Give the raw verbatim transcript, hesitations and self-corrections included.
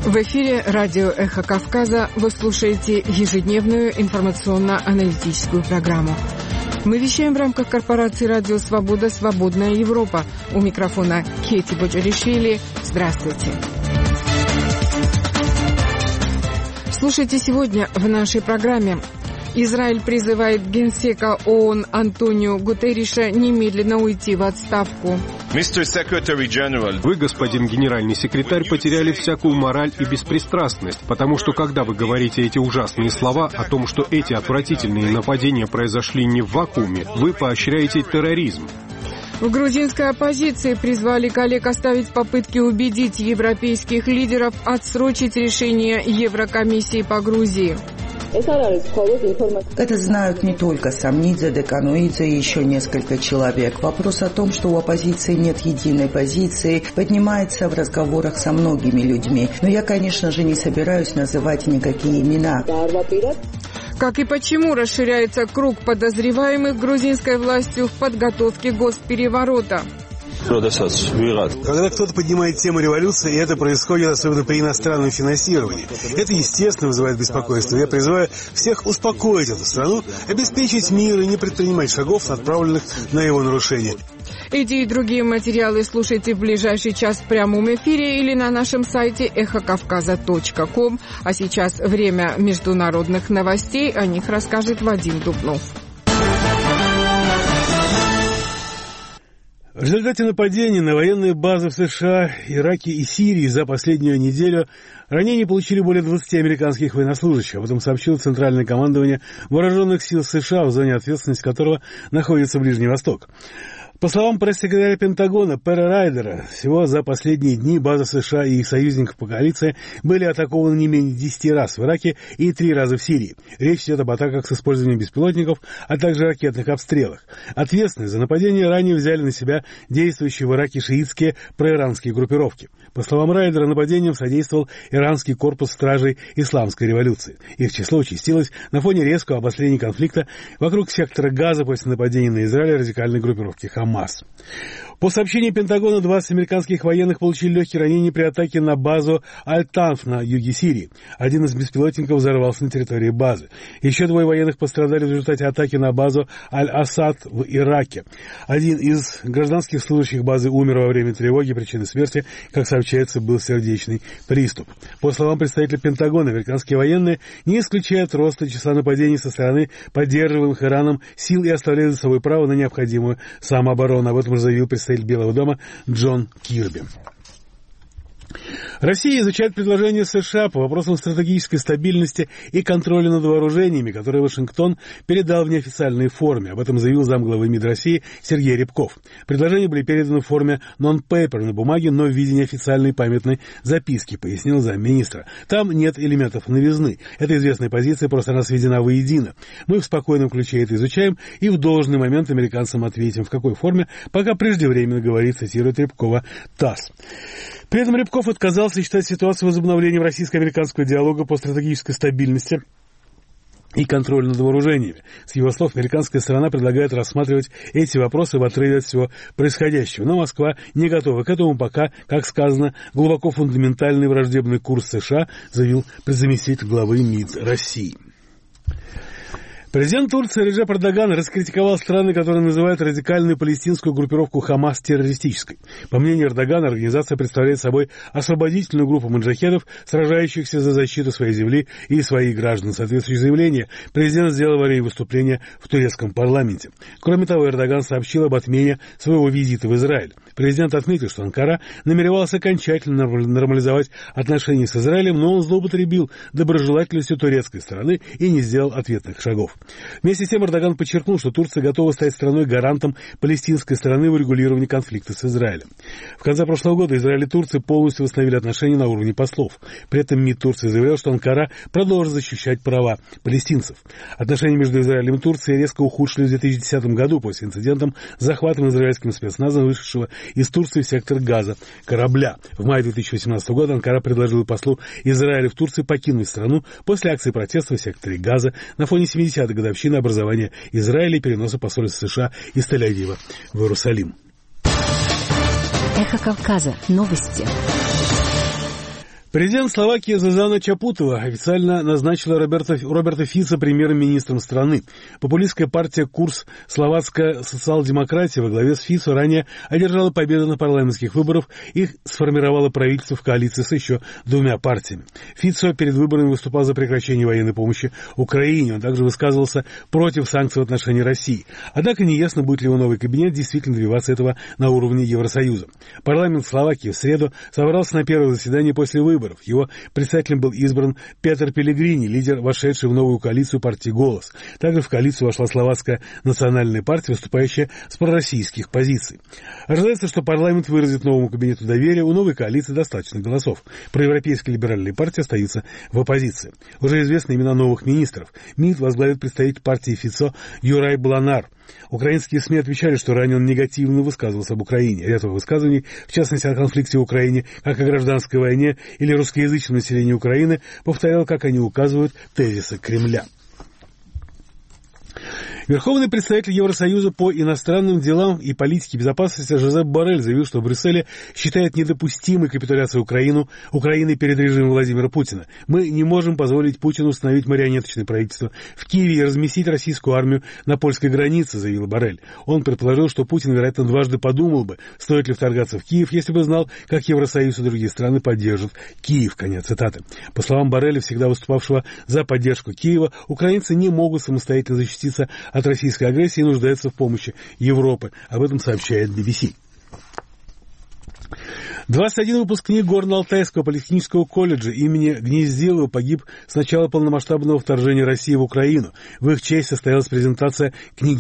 В эфире радио «Эхо Кавказа». Вы слушаете ежедневную информационно-аналитическую программу. Мы вещаем в рамках корпорации «Радио Свобода. Свободная Европа». У микрофона Кети Боджаришвили. Здравствуйте. Слушайте сегодня в нашей программе. Израиль призывает генсека ООН Антонио Гутерриша немедленно уйти в отставку. Вы, господин генеральный секретарь, потеряли всякую мораль и беспристрастность, потому что, когда вы говорите эти ужасные слова о том, что эти отвратительные нападения произошли не в вакууме, вы поощряете терроризм. В грузинской оппозиции призвали коллег оставить попытки убедить европейских лидеров отсрочить решение Еврокомиссии по Грузии. Это знают не только Самнидзе, Декануидзе и еще несколько человек. Вопрос о том, что у оппозиции нет единой позиции, поднимается в разговорах со многими людьми. Но я, конечно же, не собираюсь называть никакие имена. Как и почему расширяется круг подозреваемых грузинской властью в подготовке госпереворота? Когда кто-то поднимает тему революции, и это происходит особенно при иностранном финансировании, это, естественно, вызывает беспокойство. Я призываю всех успокоить эту страну, обеспечить мир и не предпринимать шагов, направленных на его нарушение. Эти и другие материалы слушайте в ближайший час в прямом эфире или на нашем сайте эхо кавказа точка ком. А сейчас время международных новостей. О них расскажет Вадим Дубнов. В результате нападений на военные базы в США, Ираке и Сирии за последнюю неделю ранения получили более двадцати американских военнослужащих. Об этом сообщило Центральное командование Вооруженных сил США, в зоне ответственности которого находится Ближний Восток. По словам пресс-секретаря Пентагона Перри Райдера, всего за последние дни базы США и их союзников по коалиции были атакованы не менее десяти раз в Ираке и три раза в Сирии. Речь идет об атаках с использованием беспилотников, а также ракетных обстрелах. Ответственность за нападение ранее взяли на себя действующие в Ираке шиитские проиранские группировки. По словам Райдера, нападением содействовал иранский корпус стражей исламской революции. Их число участилось на фоне резкого обострения конфликта вокруг сектора Газа после нападения на Израиль радикальной группировки Хамас. По сообщению Пентагона, двадцать американских военных получили легкие ранения при атаке на базу Аль-Танф на юге Сирии. Один из беспилотников взорвался на территории базы. Еще двое военных пострадали в результате атаки на базу Аль-Асад в Ираке. Один из гражданских служащих базы умер во время тревоги. Причиной смерти, как сообщается, был сердечный приступ. По словам представителя Пентагона, американские военные не исключают роста числа нападений со стороны поддерживаемых Ираном сил и оставляют за собой право на необходимую самооборону. Об этом заявил представитель Белого дома Джон Кирби. Россия изучает предложения США по вопросам стратегической стабильности и контроля над вооружениями, которые Вашингтон передал в неофициальной форме. Об этом заявил замглавы МИД России Сергей Рябков. Предложения были переданы в форме нон-пейпер на бумаге, но в виде неофициальной памятной записки, пояснил замминистра. Там нет элементов новизны. Это известная позиция, просто она сведена воедино. Мы в спокойном ключе это изучаем и в должный момент американцам ответим, в какой форме, пока преждевременно говорит, цитирует Рябкова ТАСС. При этом Рябков отказался считать ситуацию возобновлением российско-американского диалога по стратегической стабильности и контролю над вооружениями. С его слов, американская сторона предлагает рассматривать эти вопросы в отрыве от всего происходящего. Но Москва не готова к этому, пока, как сказано, глубоко фундаментальный враждебный курс США, заявил заместитель главы МИД России. Президент Турции Реджеп Эрдоган раскритиковал страны, которые называют радикальную палестинскую группировку Хамас террористической. По мнению Эрдогана, организация представляет собой освободительную группу маджахедов, сражающихся за защиту своей земли и своих граждан. Соответствующее заявление президент сделал во время выступления в турецком парламенте. Кроме того, Эрдоган сообщил об отмене своего визита в Израиль. Президент отметил, что Анкара намеревалась окончательно нормализовать отношения с Израилем, но он злоупотребил доброжелательностью турецкой стороны и не сделал ответных шагов. Вместе с тем Эрдоган подчеркнул, что Турция готова стать страной-гарантом палестинской стороны в урегулировании конфликта с Израилем. В конце прошлого года Израиль и Турция полностью восстановили отношения на уровне послов. При этом МИД Турции заявлял, что Анкара продолжит защищать права палестинцев. Отношения между Израилем и Турцией резко ухудшились в две тысячи десятом году после инцидента с захватом израильским спецназом вышедшего из Турции в сектор Газа корабля. В мае две тысячи восемнадцатого года Анкара предложила послу Израиля в Турции покинуть страну после акции протеста в секторе Газа на фоне семидесятой годовщины образования Израиля и переноса посольства США из Тель-Авива в Иерусалим. Эхо Кавказа. Новости. Президент Словакии Зузана Чапутова официально назначила Роберта, Роберта Фица премьер-министром страны. Популистская партия «Курс словацкая социал-демократия» во главе с Фицо ранее одержала победу на парламентских выборах и сформировала правительство в коалиции с еще двумя партиями. Фицо перед выборами выступал за прекращение военной помощи Украине. Он также высказывался против санкций в отношении России. Однако неясно, будет ли его новый кабинет действительно добиваться этого на уровне Евросоюза. Парламент Словакии в среду собрался на первое заседание после выборов. Его председателем был избран Петер Пелегрини, лидер, вошедший в новую коалицию партии «Голос». Также в коалицию вошла Словацкая национальная партия, выступающая с пророссийских позиций. Ожидается, что парламент выразит новому кабинету доверие. У новой коалиции достаточно голосов. Проевропейская либеральная партия остается в оппозиции. Уже известны имена новых министров. МИД возглавит представитель партии Фицо Юрай Бланар. Украинские СМИ отвечали, что ранее он негативно высказывался об Украине. Ряд высказываний, в частности о конфликте в Украине, как о гражданской войне или русскоязычном населении Украины, повторял, как они указывают, тезисы Кремля. Верховный представитель Евросоюза по иностранным делам и политике безопасности Жозеп Боррель заявил, что в Брюсселе считает недопустимой капитуляцию Украину, Украины перед режимом Владимира Путина. Мы не можем позволить Путину установить марионеточное правительство в Киеве и разместить российскую армию на польской границе, заявил Боррель. Он предположил, что Путин, вероятно, дважды подумал бы, стоит ли вторгаться в Киев, если бы знал, как Евросоюз и другие страны поддержат Киев. Конец цитаты. По словам Борреля, всегда выступавшего за поддержку Киева, украинцы не могут самостоятельно защититься от российской агрессии и нуждаются в помощи Европы. Об этом сообщает би би си. двадцать один выпускник Горно-Алтайского политехнического колледжа имени Гнездилова погиб с начала полномасштабного вторжения России в Украину. В их честь состоялась презентация книги